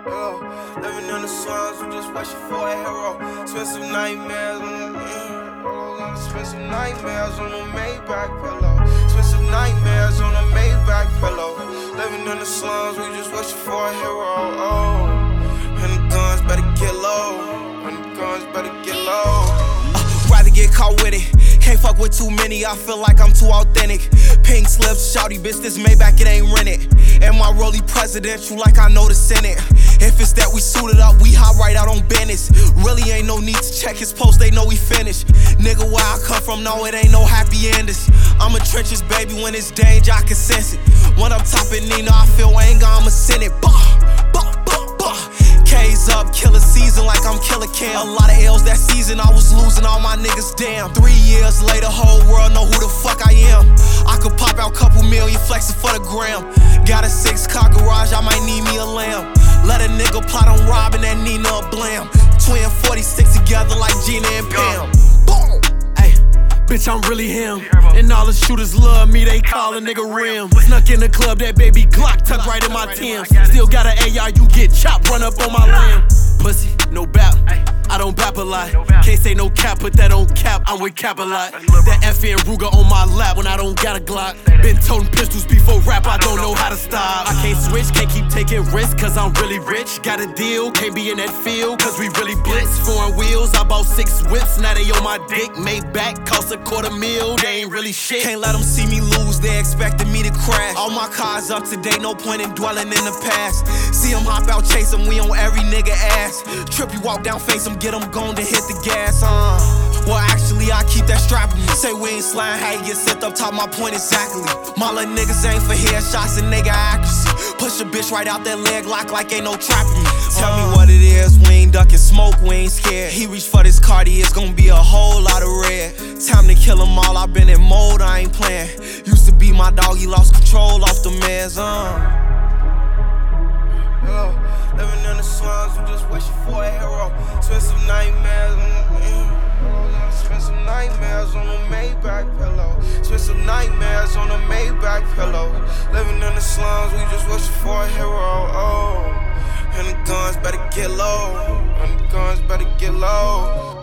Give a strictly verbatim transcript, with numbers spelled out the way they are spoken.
Yo, living in the slums, we just wishing for a hero. Spend some nightmares on the mm, Spend some nightmares on the Maybach pillow. Spend some nightmares on the Maybach pillow. Living in the slums, we just wishing for a hero. Oh, and the guns better get low. And the guns better get low. Uh, rather get caught with it. Can't fuck with too many, I feel like I'm too authentic. Pink slips, shouty bitch, this Maybach, it ain't rented. And my rollie presidential like I know the Senate. If it's that we suited up, we hop right out on business. Really ain't no need to check his post, they know we finished. Nigga, where I come from, no, it ain't no happy endings. I'm a trenches, baby, when it's danger, I can sense it. When I'm topping Nina, I feel anger, I'ma send it. Bah, bah, bah, bah. K's up, killer season like I'm Killer Cam. A lot of L's that season, I was losing all my niggas, damn. Three years later, whole world know who the fuck I am. I could pop out couple million, flexing for the gram. Got a six car garage, I might need me a lamb. Let a nigga plot on robbing that Nina a blam. Twin forty-six together like Gina and Pam. Boom! Ay, bitch, I'm really him. And all the shooters love me, they call a nigga Rim. Snuck in the club, that baby Glock tucked right in my Timbs. Still got an A R, you get chopped, run up on my lamb. Pussy, no bap, I don't bap a lot. Can't say no cap, put that on cap, I'm with cap a lot. That F N Ruger on my lap when I don't got a Glock. Been toting pistols before rap, I don't know how to stop. I can't switch, can't keep taking risks, cause I'm really rich. Got a deal, can't be in that field, cause we really blitz. Foreign wheels, I bought six whips, now they on my dick. Maybach, cost a quarter mil, they ain't really shit. Can't let them see me lose, they expected me to crash. All my cars up to date, no point in dwelling in the past. See them hop out, chase them, we on every nigga ass. Trip, you walk down, face them, get them gone, then hit the gas, uh Well, actually, I keep that strap with me. Say we ain't sliding, how you get set up, top my point exactly. My little niggas ain't for headshots and nigga accuracy. Push a bitch right out that leg lock like ain't no trapping me. Tell me what it is, we ain't ducking smoke, we ain't scared. He reached for this Cardi, it's gonna be a whole lot of red. Time to kill them all, I been in mode, I ain't playing. Used to be my dog, he lost control off the meds, uh Yo, living in the slums, we just wishing for a hero. Spend some nightmares on the mm, Spend some nightmares on the Maybach pillow. Spend some nightmares on the Maybach pillow. Living in the slums, we just wishing for a hero. Oh, and the guns better get low. And the guns better get low.